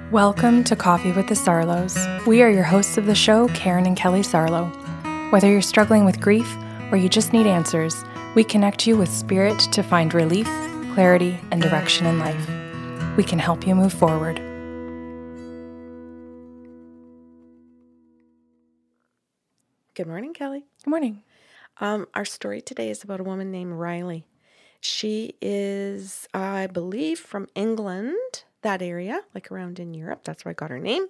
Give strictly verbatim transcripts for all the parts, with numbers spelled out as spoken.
Welcome to Coffee with the Sarlos. We are your hosts of the show, Karen and Kelly Sarlo. Whether you're struggling with grief or you just need answers, we connect you with spirit to find relief, clarity, and direction in life. We can help you move forward. Good morning, Kelly. Good morning. Um, our story today is about a woman named Riley. She is, I believe, from England, that area, like around in Europe. That's where I got her name.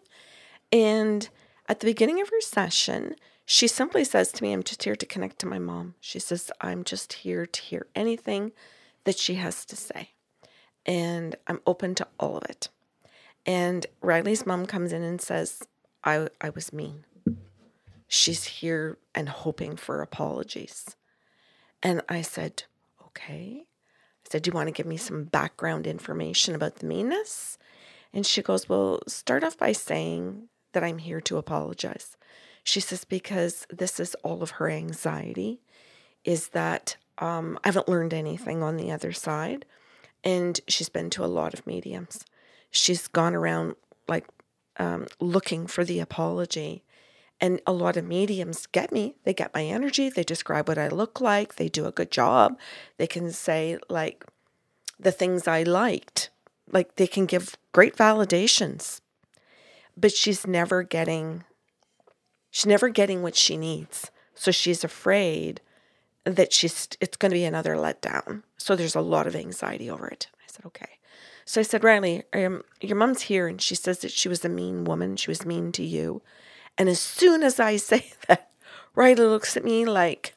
And at the beginning of her session, she simply says to me, I'm just here to connect to my mom. She says, I'm just here to hear anything that she has to say. And I'm open to all of it. And Riley's mom comes in and says, I, I was mean. She's here and hoping for apologies. And I said, okay. I said, do you want to give me some background information about the meanness? And she goes, well, start off by saying that I'm here to apologize. She says, because this is all of her anxiety, is that um, I haven't learned anything on the other side. And she's been to a lot of mediums. She's gone around like um, looking for the apology. And a lot of mediums get me. They get my energy. They describe what I look like. They do a good job. They can say, like, the things I liked. Like, they can give great validations. But she's never getting, she's never getting what she needs. So she's afraid that she's it's going to be another letdown. So there's a lot of anxiety over it. I said, okay. So I said, Riley, um, your mom's here. And she says that she was a mean woman. She was mean to you. And as soon as I say that, Riley looks at me like,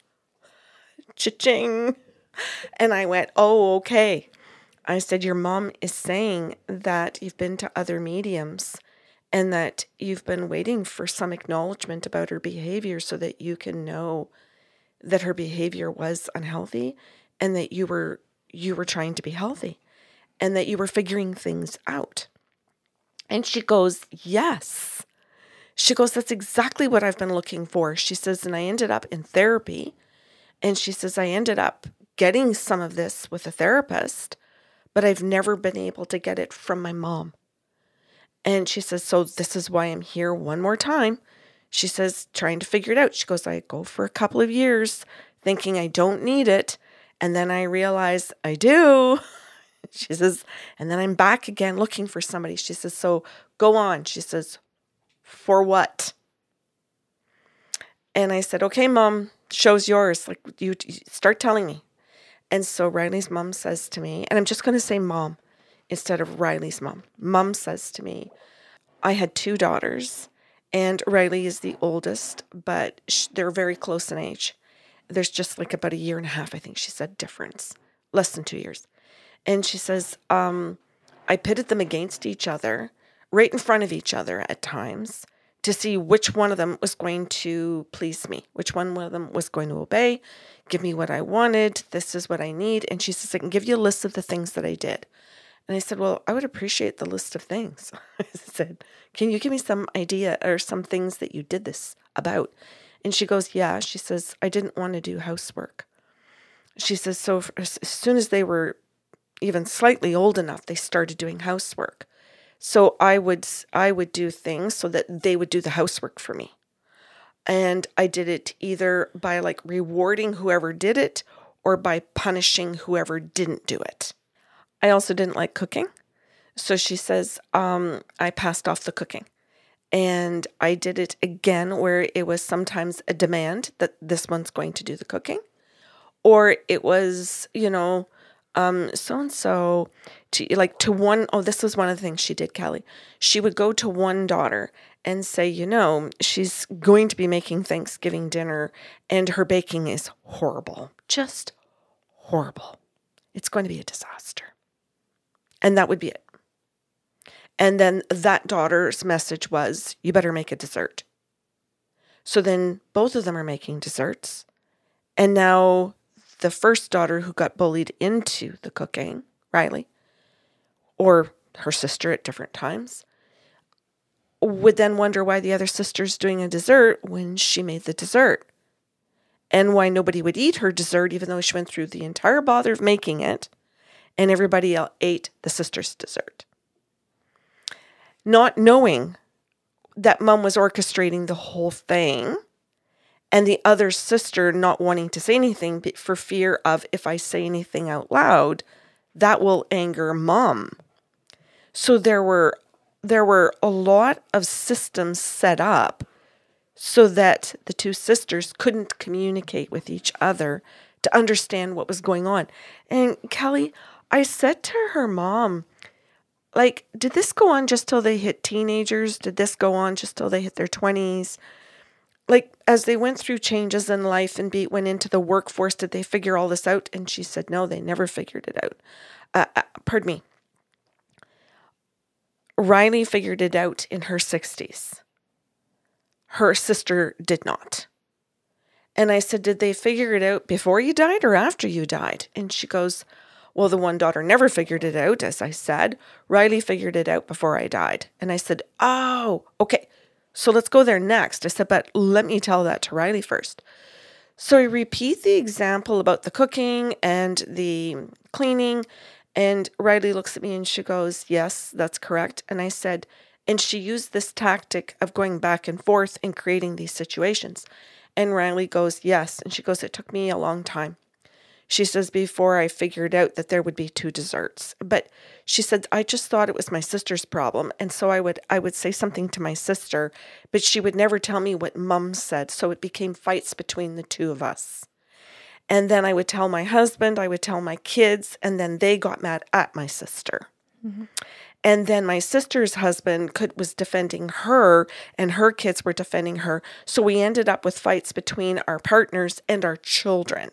cha-ching. And I went, oh, okay. I said, your mom is saying that you've been to other mediums and that you've been waiting for some acknowledgement about her behavior so that you can know that her behavior was unhealthy and that you were you were trying to be healthy and that you were figuring things out. And she goes, yes. She goes, that's exactly what I've been looking for. She says, and I ended up in therapy. And she says, I ended up getting some of this with a therapist, but I've never been able to get it from my mom. And she says, so this is why I'm here one more time. She says, trying to figure it out. She goes, I go for a couple of years thinking I don't need it. And then I realize I do. She says, and then I'm back again looking for somebody. She says, so go on. She says, for what? And I said, okay, Mom, show's yours. Like, you, you start telling me. And so Riley's mom says to me, and I'm just going to say mom instead of Riley's mom. Mom says to me, I had two daughters, and Riley is the oldest, but sh- they're very close in age. There's just like about a year and a half, I think she said, difference, less than two years. And she says, um, I pitted them against each other, right in front of each other at times, to see which one of them was going to please me, which one of them was going to obey, give me what I wanted, this is what I need. And she says, I can give you a list of the things that I did. And I said, well, I would appreciate the list of things. I said, can you give me some idea or some things that you did this about? And she goes, yeah. She says, I didn't want to do housework. She says, so as soon as they were even slightly old enough, they started doing housework. So I would I would do things so that they would do the housework for me. And I did it either by like rewarding whoever did it or by punishing whoever didn't do it. I also didn't like cooking. So she says, um, I passed off the cooking. And I did it again where it was sometimes a demand that this one's going to do the cooking. Or it was, you know, um, so-and-so, to, like to one, oh, this was one of the things she did, Kelly. She would go to one daughter and say, you know, she's going to be making Thanksgiving dinner and her baking is horrible, just horrible. It's going to be a disaster. And that would be it. And then that daughter's message was, you better make a dessert. So then both of them are making desserts. And now the first daughter who got bullied into the cooking, Riley, or her sister at different times, would then wonder why the other sister's doing a dessert when she made the dessert. And why nobody would eat her dessert even though she went through the entire bother of making it. And everybody else ate the sister's dessert. not knowing that mom was orchestrating the whole thing, and the other sister not wanting to say anything for fear of, if I say anything out loud, that will anger mom. So there were there were a lot of systems set up so that the two sisters couldn't communicate with each other to understand what was going on. And Kelly, I said to her mom, like, did this go on just till they hit teenagers? Did this go on just till they hit their twenties? Like, as they went through changes in life and be, went into the workforce, did they figure all this out? And she said, no, they never figured it out. Uh, uh, pardon me. Riley figured it out in her sixties. Her sister did not. And I said, did they figure it out before you died or after you died? And she goes, well, the one daughter never figured it out, as I said. Riley figured it out before I died. And I said, oh, okay. So let's go there next. I said, but let me tell that to Riley first. So I repeat the example about the cooking and the cleaning. And Riley looks at me and she goes, yes, that's correct. And I said, and she used this tactic of going back and forth and creating these situations. And Riley goes, yes. And she goes, it took me a long time. She says, before I figured out that there would be two desserts. But she said, I just thought it was my sister's problem. And so I would I would say something to my sister, but she would never tell me what mom said. So it became fights between the two of us. And then I would tell my husband, I would tell my kids, and then they got mad at my sister. Mm-hmm. And then my sister's husband could, was defending her, and her kids were defending her. So we ended up with fights between our partners and our children.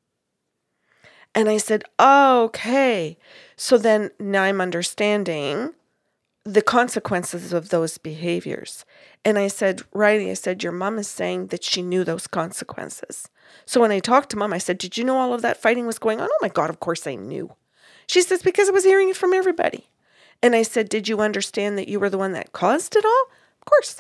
And I said, oh, okay. So then now I'm understanding the consequences of those behaviors. And I said, Riley, I said, your mom is saying that she knew those consequences. So when I talked to mom, I said, did you know all of that fighting was going on? Oh my God, of course I knew. She says, because I was hearing it from everybody. And I said, did you understand that you were the one that caused it all? Of course.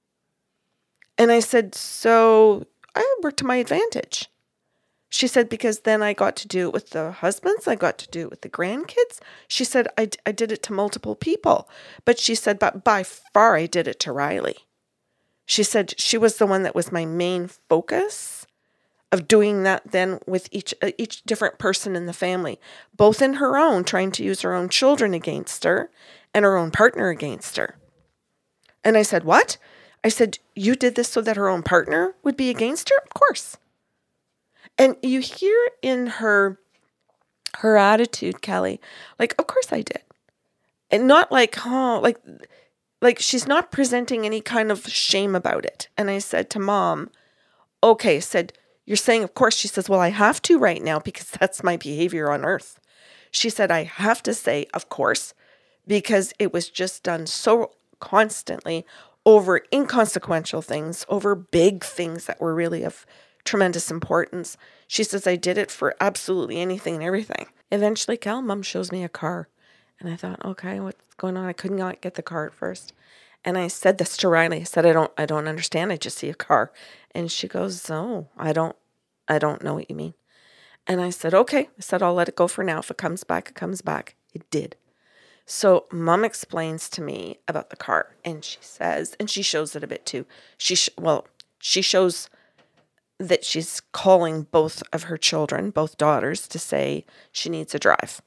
And I said, so I worked to my advantage. She said, because then I got to do it with the husbands. I got to do it with the grandkids. She said, I, I did it to multiple people. But she said, but by far I did it to Riley. She said she was the one that was my main focus of doing that then with each uh, each different person in the family, both in her own, trying to use her own children against her and her own partner against her. And I said, what? I said, you did this so that her own partner would be against her? Of course. And you hear in her her attitude, Kelly, like, of course I did. And not like, oh, like, like she's not presenting any kind of shame about it. And I said to mom, okay, said, you're saying, of course. She says, well, I have to right now because that's my behavior on earth. She said, I have to say, of course, because it was just done so constantly over inconsequential things, over big things that were really of tremendous importance. She says, I did it for absolutely anything and everything. Eventually, Cal, mom shows me a car. And I thought, okay, what's going on? I could not get the car at first. And I said this to Riley. I said, I don't, I don't understand. I just see a car. And she goes, oh, I don't, I don't know what you mean. And I said, okay. I said, I'll let it go for now. If it comes back, it comes back. It did. So mom explains to me about the car, and she says, and she shows it a bit too. She, sh- well, she shows that she's calling both of her children, both daughters, to say she needs a drive.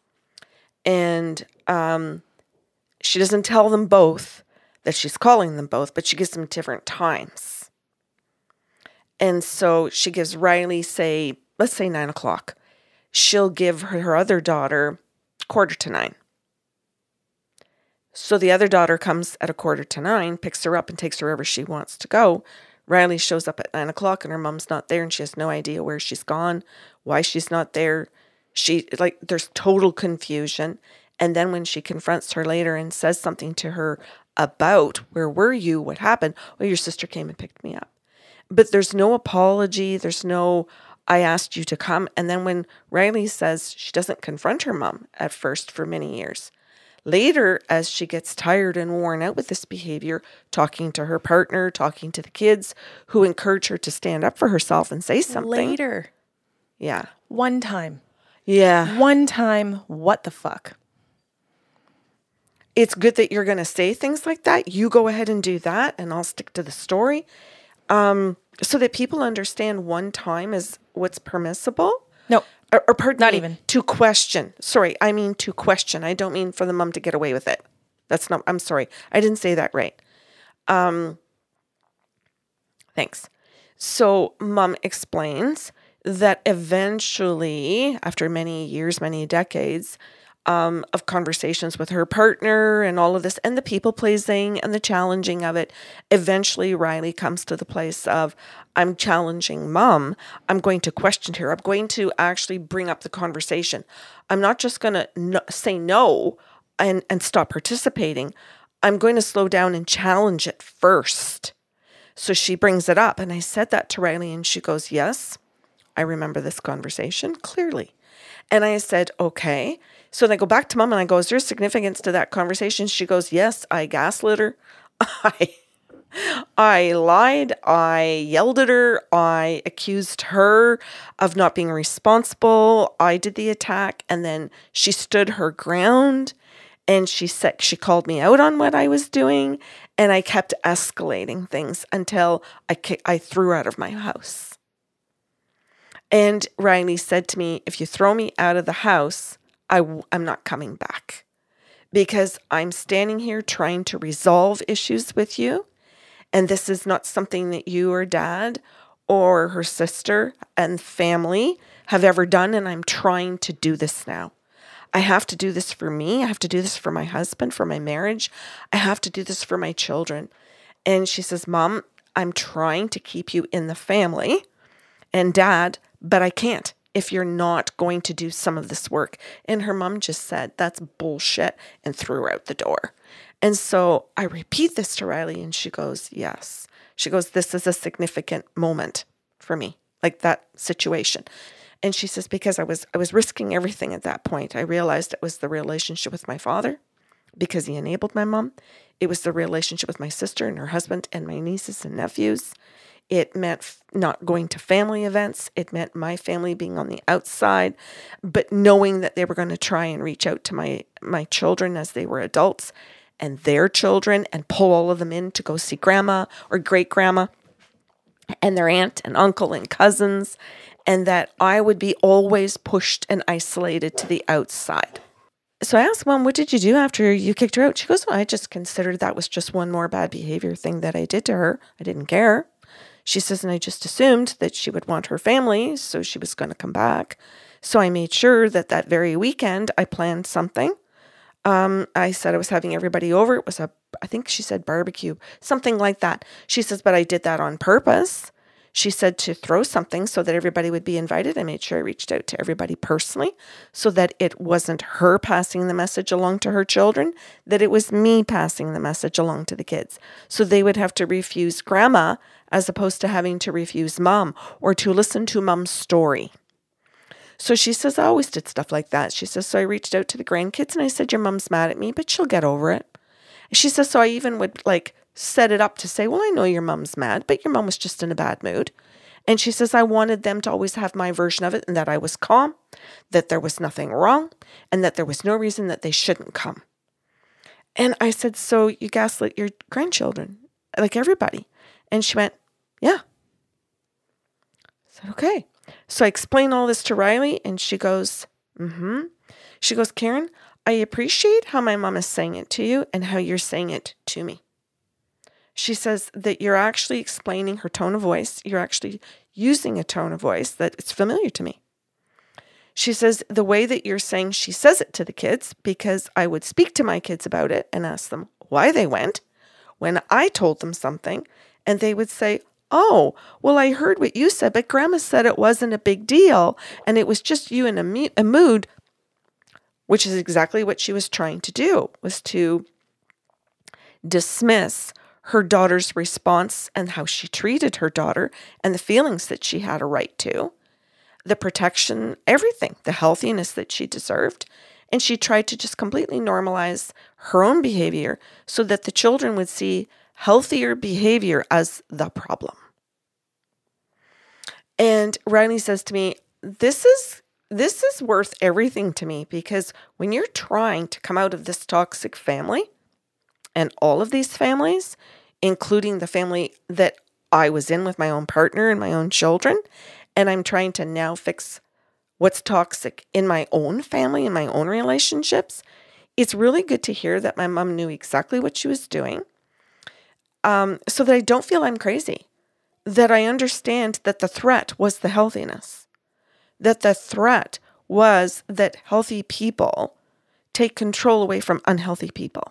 And um, she doesn't tell them both that she's calling them both, but she gives them different times. And so she gives Riley, say, let's say nine o'clock. She'll give her, her other daughter quarter to nine. So the other daughter comes at a quarter to nine, picks her up and takes her wherever she wants to go. Riley shows up at nine o'clock and her mom's not there and she has no idea where she's gone, why she's not there. She, like, there's total confusion. And then when she confronts her later and says something to her about, where were you, what happened? Well, your sister came and picked me up. But there's no apology. There's no, I asked you to come. And then when Riley says she doesn't confront her mom at first for many years, later, as she gets tired and worn out with this behavior, talking to her partner, talking to the kids who encourage her to stand up for herself and say something. Later. Yeah. One time. Yeah. One time. What the fuck? it's good that you're going to say things like that. You go ahead and do that, and I'll stick to the story. Um, so that people understand one time is what's permissible. No, or, or pardon not me, even. To question. Sorry, I mean to question. I don't mean for the mom to get away with it. That's not, I'm sorry. I didn't say that right. Um, thanks. So mom explains that eventually, after many years, many decades, Um, of conversations with her partner and all of this and the people pleasing and the challenging of it, eventually Riley comes to the place of, I'm challenging mom. I'm going to question her. I'm going to actually bring up the conversation. I'm not just going to no, say no and, and stop participating. I'm going to slow down and challenge it first. So she brings it up. And I said that to Riley and she goes, yes, I remember this conversation clearly. And I said, okay. So then I go back to mom and I go, is there significance to that conversation? She goes, yes, I gaslit her. I, I lied. I yelled at her. I accused her of not being responsible. I did the attack. And then she stood her ground and she said, she called me out on what I was doing. And I kept escalating things until I, I threw her out of my house. And Riley said to me, if you throw me out of the house, I w- I'm not coming back because I'm standing here trying to resolve issues with you. And this is not something that you or dad or her sister and family have ever done. And I'm trying to do this now. I have to do this for me. I have to do this for my husband, for my marriage. I have to do this for my children. And she says, Mom, I'm trying to keep you in the family and Dad, but I can't if you're not going to do some of this work. And her mom just said, that's bullshit, and threw her out the door. And so I repeat this to Riley and she goes, yes. She goes, this is a significant moment for me, like that situation. And she says, because I was I was risking everything at that point. I realized it was the relationship with my father because he enabled my mom. It was the relationship with my sister and her husband and my nieces and nephews. It meant not going to family events. It meant my family being on the outside, but knowing that they were going to try and reach out to my, my children as they were adults and their children and pull all of them in to go see grandma or great grandma and their aunt and uncle and cousins, and that I would be always pushed and isolated to the outside. So I asked Mom, what did you do after you kicked her out? She goes, well, I just considered that was just one more bad behavior thing that I did to her. I didn't care. She says, and I just assumed that she would want her family, so she was going to come back. So I made sure that that very weekend I planned something. Um, I said I was having everybody over. It was a, I think she said barbecue, something like that. She says, but I did that on purpose. She said to throw something so that everybody would be invited. I made sure I reached out to everybody personally so that it wasn't her passing the message along to her children, that it was me passing the message along to the kids. So they would have to refuse grandma as opposed to having to refuse mom or to listen to mom's story. So she says, I always did stuff like that. She says, so I reached out to the grandkids and I said, your mom's mad at me, but she'll get over it. She says, so I even would like set it up to say, well, I know your mom's mad, but your mom was just in a bad mood. And she says, I wanted them to always have my version of it and that I was calm, that there was nothing wrong, and that there was no reason that they shouldn't come. And I said, so you gaslit your grandchildren, like everybody. And she went, yeah. I said, okay. So I explain all this to Riley and she goes, mm-hmm. She goes, Karen, I appreciate how my mom is saying it to you and how you're saying it to me. She says that you're actually explaining her tone of voice. You're actually using a tone of voice that it's familiar to me. She says the way that you're saying she says it to the kids, because I would speak to my kids about it and ask them why they went when I told them something, and they would say, oh, well, I heard what you said, but Grandma said it wasn't a big deal and it was just you in a, mu- a mood, which is exactly what she was trying to do, was to dismiss her daughter's response and how she treated her daughter and the feelings that she had a right to, the protection, everything, the healthiness that she deserved. And she tried to just completely normalize her own behavior so that the children would see healthier behavior as the problem. And Riley says to me, this is this is worth everything to me, because when you're trying to come out of this toxic family, and all of these families, including the family that I was in with my own partner and my own children, and I'm trying to now fix what's toxic in my own family and my own relationships, it's really good to hear that my mom knew exactly what she was doing, um, so that I don't feel I'm crazy, that I understand that the threat was the healthiness, that the threat was that healthy people take control away from unhealthy people,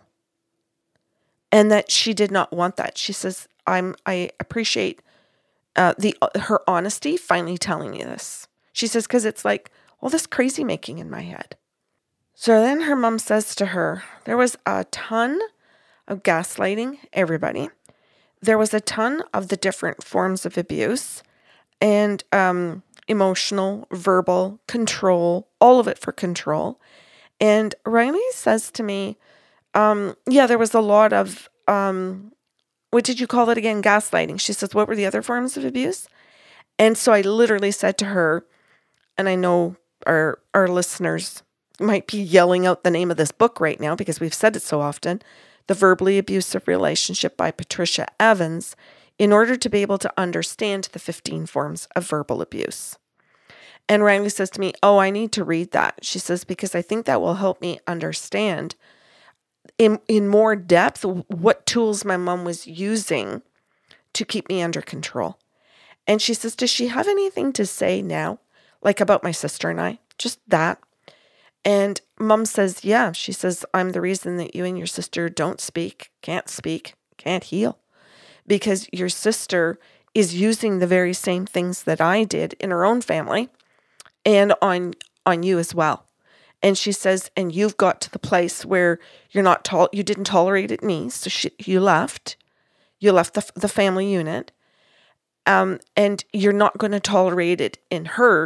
and that she did not want that. She says, I'm, I appreciate uh, the her honesty finally telling me this. She says, because it's like all this crazy making in my head. So then her mom says to her, there was a ton of gaslighting, everybody. There was a ton of the different forms of abuse and um, emotional, verbal, control, all of it for control. And Riley says to me, um, yeah, there was a lot of, um, what did you call it again? Gaslighting. She says, what were the other forms of abuse? And so I literally said to her, and I know our our listeners might be yelling out the name of this book right now because we've said it so often, The Verbally Abusive Relationship by Patricia Evans, in order to be able to understand the fifteen forms of verbal abuse. And Riley says to me, oh, I need to read that. She says, because I think that will help me understand in, in more depth what tools my mom was using to keep me under control. And she says, does she have anything to say now? Like about my sister and I, just that. And mom says, yeah, she says, I'm the reason that you and your sister don't speak, can't speak, can't heal. Because your sister is using the very same things that I did in her own family and on on you as well. And she says, and you've got to the place where you're not tol- you didn't tolerate it in me, so she, you left. You left the the family unit. Um, and you're not going to tolerate it in her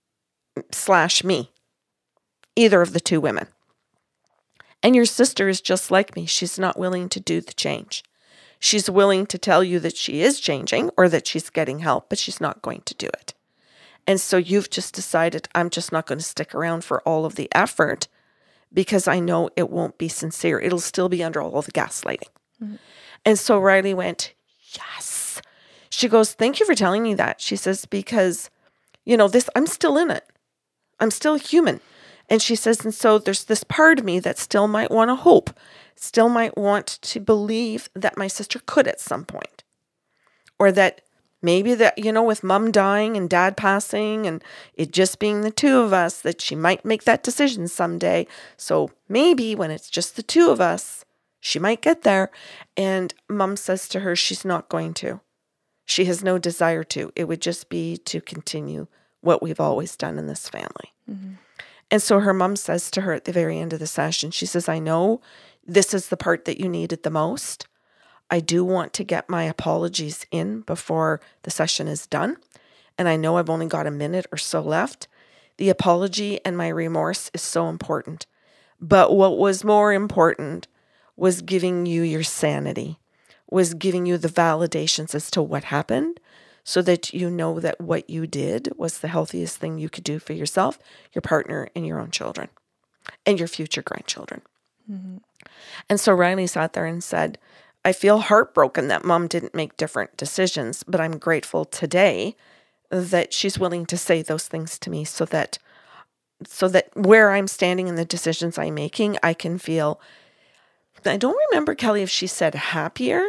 slash me, either of the two women. And your sister is just like me. She's not willing to do the change. She's willing to tell you that she is changing or that she's getting help, but she's not going to do it. And so you've just decided, I'm just not going to stick around for all of the effort because I know it won't be sincere. It'll still be under all the gaslighting. Mm-hmm. And so Riley went, yes. She goes, thank you for telling me that. She says, because, you know, this, I'm still in it. I'm still human. And she says, and so there's this part of me that still might want to hope, still might want to believe that my sister could at some point. Or that maybe that, you know, with mom dying and dad passing and it just being the two of us, that she might make that decision someday. So maybe when it's just the two of us, she might get there. And mom says to her, she's not going to. She has no desire to. It would just be to continue what we've always done in this family. Mm-hmm. And so her mom says to her at the very end of the session, she says, I know this is the part that you needed the most. I do want to get my apologies in before the session is done. And I know I've only got a minute or so left. The apology and my remorse is so important. But what was more important was giving you your sanity, was giving you the validations as to what happened, so that you know that what you did was the healthiest thing you could do for yourself, your partner, and your own children, and your future grandchildren. Mm-hmm. And so Riley sat there and said, I feel heartbroken that mom didn't make different decisions, but I'm grateful today that she's willing to say those things to me so that so that where I'm standing in the decisions I'm making, I can feel, I don't remember, Kelly, if she said happier,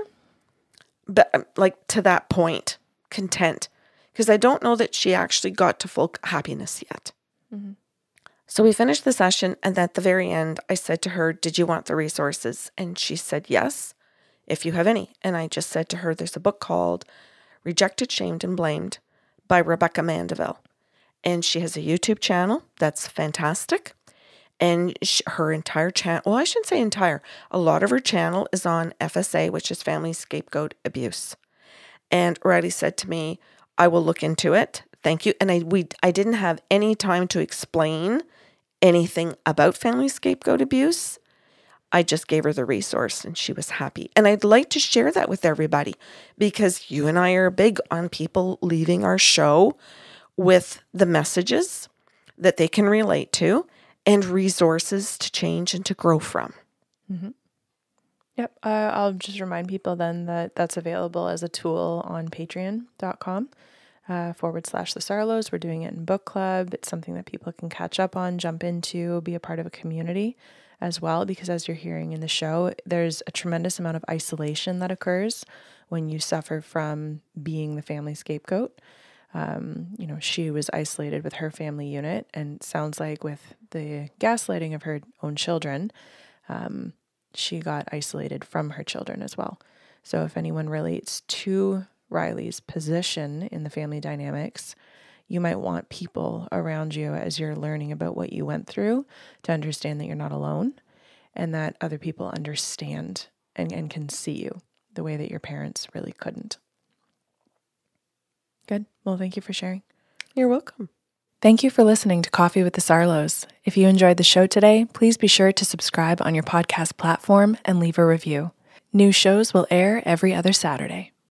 but like to that point, content, because I don't know that she actually got to full happiness yet. Mm-hmm. So we finished the session, and at the very end, I said to her, did you want the resources? And she said, yes, if you have any. And I just said to her, there's a book called Rejected, Shamed, and Blamed by Rebecca Mandeville. And she has a YouTube channel that's fantastic. And she, her entire channel, well, I shouldn't say entire, a lot of her channel is on F S A, which is Family Scapegoat Abuse. And Riley said to me, I will look into it. Thank you. And I we I didn't have any time to explain anything about family scapegoat abuse. I just gave her the resource and she was happy. And I'd like to share that with everybody because you and I are big on people leaving our show with the messages, that they can relate to and resources to change and to grow from. Mm-hmm. Yep. Uh, I'll just remind people then that that's available as a tool on patreon.com uh, forward slash the Sarlos. We're doing it in book club. It's something that people can catch up on, jump into, be a part of a community as well, because as you're hearing in the show, there's a tremendous amount of isolation that occurs when you suffer from being the family scapegoat. Um, you know, she was isolated with her family unit, and sounds like with the gaslighting of her own children, um, she got isolated from her children as well. So if anyone relates to Riley's position in the family dynamics, you might want people around you as you're learning about what you went through to understand that you're not alone and that other people understand and, and can see you the way that your parents really couldn't. Good. Well, thank you for sharing. You're welcome. Thank you for listening to Coffee with the Sarlos. If you enjoyed the show today, please be sure to subscribe on your podcast platform and leave a review. New shows will air every other Saturday.